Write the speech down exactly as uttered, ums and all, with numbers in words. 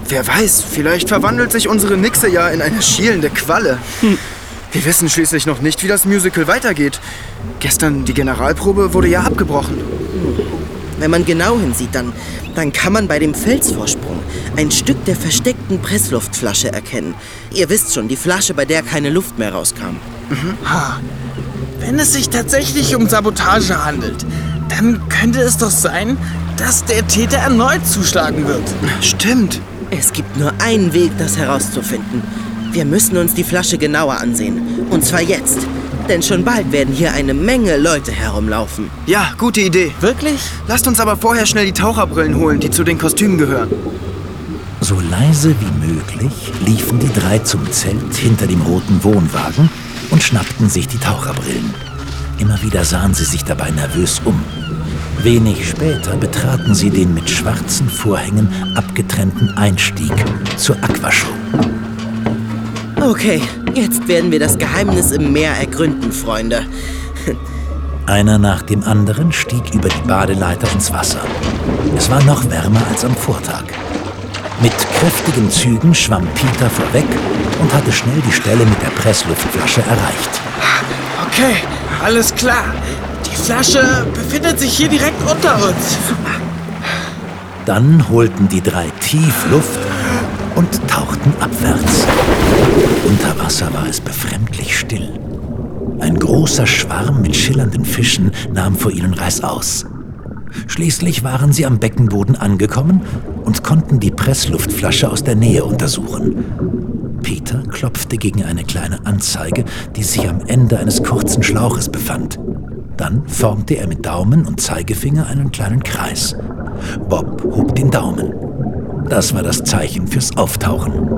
Wer weiß, vielleicht verwandelt sich unsere Nixe ja in eine schielende Qualle. Hm. Wir wissen schließlich noch nicht, wie das Musical weitergeht. Gestern die Generalprobe wurde ja abgebrochen. Hm. Wenn man genau hinsieht, dann, dann kann man bei dem Felsvorsprung ein Stück der versteckten Pressluftflasche erkennen. Ihr wisst schon, die Flasche, bei der keine Luft mehr rauskam. Mhm. Ha. Wenn es sich tatsächlich um Sabotage handelt, dann könnte es doch sein, dass der Täter erneut zuschlagen wird. Stimmt. Es gibt nur einen Weg, das herauszufinden. Wir müssen uns die Flasche genauer ansehen. Und zwar jetzt. Denn schon bald werden hier eine Menge Leute herumlaufen. Ja, gute Idee. Wirklich? Lasst uns aber vorher schnell die Taucherbrillen holen, die zu den Kostümen gehören. So leise wie möglich liefen die drei zum Zelt hinter dem roten Wohnwagen und schnappten sich die Taucherbrillen. Immer wieder sahen sie sich dabei nervös um. Wenig später betraten sie den mit schwarzen Vorhängen abgetrennten Einstieg zur Aquashow. Okay, jetzt werden wir das Geheimnis im Meer ergründen, Freunde. Einer nach dem anderen stieg über die Badeleiter ins Wasser. Es war noch wärmer als am Vortag. Mit kräftigen Zügen schwamm Peter vorweg und hatte schnell die Stelle mit der Pressluftflasche erreicht. Okay, alles klar. Die Flasche befindet sich hier direkt unter uns. Dann holten die drei tief Luft und tauchten abwärts. Unter Wasser war es befremdlich still. Ein großer Schwarm mit schillernden Fischen nahm vor ihnen reißaus. Schließlich waren sie am Beckenboden angekommen und konnten die Pressluftflasche aus der Nähe untersuchen. Peter klopfte gegen eine kleine Anzeige, die sich am Ende eines kurzen Schlauches befand. Dann formte er mit Daumen und Zeigefinger einen kleinen Kreis. Bob hob den Daumen. Das war das Zeichen fürs Auftauchen.